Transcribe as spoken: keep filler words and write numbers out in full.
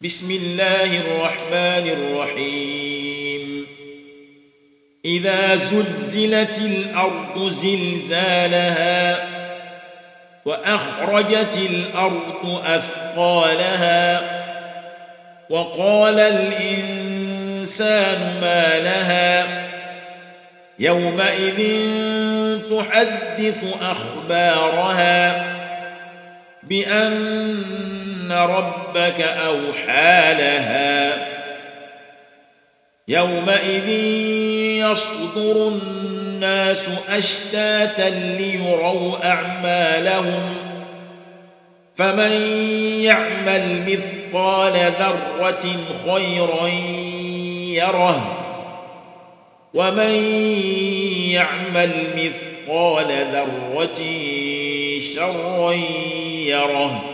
بسم الله الرحمن الرحيم إذا زلزلت الأرض زلزالها وأخرجت الأرض أثقالها وقال الإنسان ما لها يومئذ تحدث أخبارها بأن ربك أوحى لها يومئذ يصدر الناس أشتاتا ليروا أعمالهم فمن يعمل مثقال ذرة خيرا يره ومن يعمل مثقال ذرة شرا يره